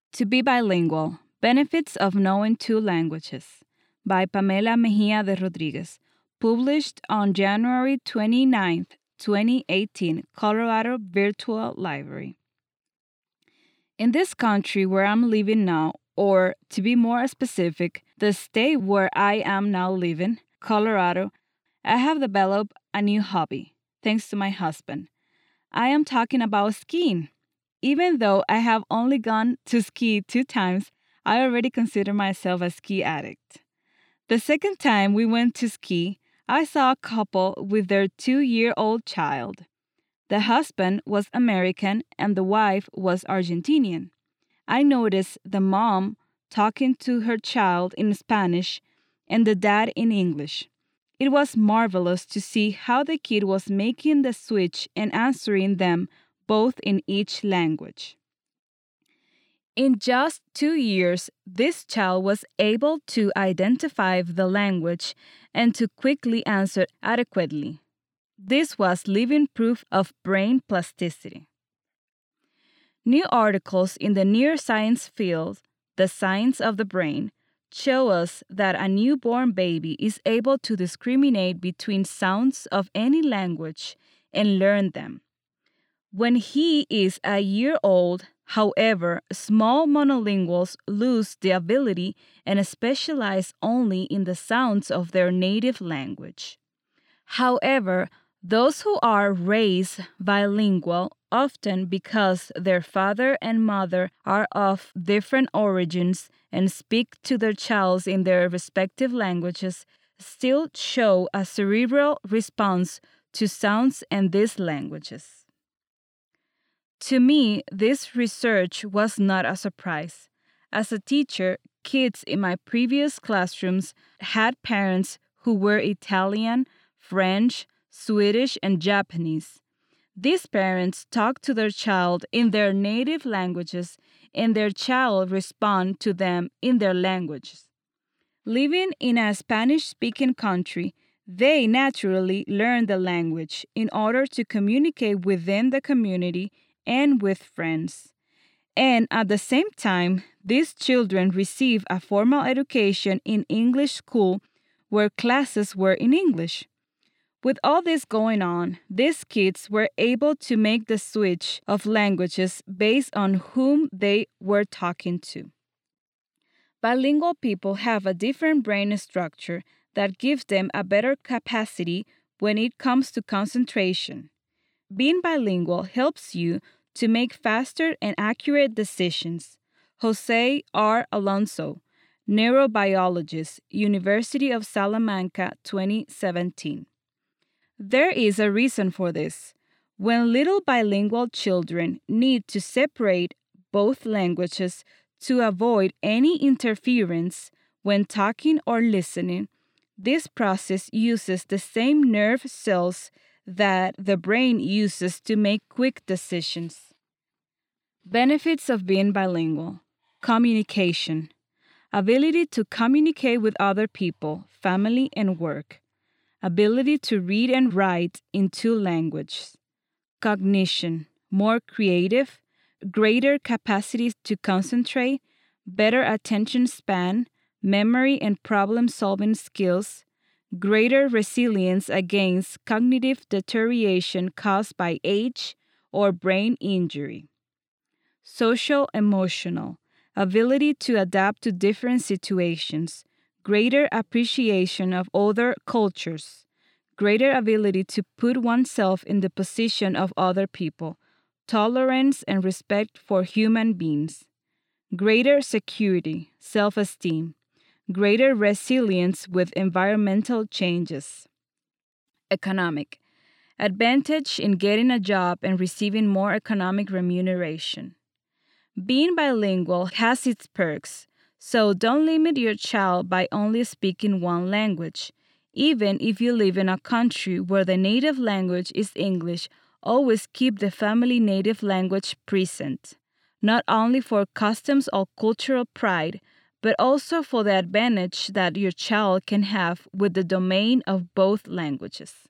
To be bilingual, Benefits of Knowing Two Languages by Pamela Mejia de Rodriguez, published on January 29th, 2018, Colorado Virtual Library. In this country where I'm living now, or to be more specific, the state where I am now living, Colorado, I have developed a new hobby, thanks to my husband. I am talking about skiing. Even though I have only gone to ski 2 times, I already consider myself a ski addict. The second time we went to ski, I saw a couple with their 2-year-old child. The husband was American and the wife was Argentinian. I noticed the mom talking to her child in Spanish and the dad in English. It was marvelous to see how the kid was making the switch and answering them both in each language. In just 2 years, this child was able to identify the language and to quickly answer adequately. This was living proof of brain plasticity. New articles in the neuroscience field, the science of the brain, show us that a newborn baby is able to discriminate between sounds of any language and learn them. When he is a year old, however, small monolinguals lose the ability and specialize only in the sounds of their native language. However, those who are raised bilingual, often because their father and mother are of different origins and speak to their child in their respective languages, still show a cerebral response to sounds in these languages. To me, this research was not a surprise. As a teacher, kids in my previous classrooms had parents who were Italian, French, Swedish, and Japanese. These parents talk to their child in their native languages, and their child respond to them in their languages. Living in a Spanish-speaking country, they naturally learn the language in order to communicate within the community and with friends. And at the same time, these children receive a formal education in English school where classes were in English. With all this going on, these kids were able to make the switch of languages based on whom they were talking to. Bilingual people have a different brain structure that gives them a better capacity when it comes to concentration. Being bilingual helps you to make faster and accurate decisions. Jose R. Alonso, neurobiologist, University of Salamanca, 2017. There is a reason for this. When little bilingual children need to separate both languages to avoid any interference when talking or listening, this process uses the same nerve cells that the brain uses to make quick decisions. Benefits of being bilingual: communication, ability to communicate with other people, family, and work, ability to read and write in 2 languages, cognition, more creative, greater capacity to concentrate, better attention span, memory and problem-solving skills, greater resilience against cognitive deterioration caused by age or brain injury. Social emotional, ability to adapt to different situations, greater appreciation of other cultures, greater ability to put oneself in the position of other people, tolerance and respect for human beings, greater security, self-esteem, greater resilience with environmental changes. Economic, advantage in getting a job and receiving more economic remuneration. Being bilingual has its perks, so don't limit your child by only speaking one language. Even if you live in a country where the native language is English, always keep the family native language present, not only for customs or cultural pride, but also for the advantage that your child can have with the domain of both languages.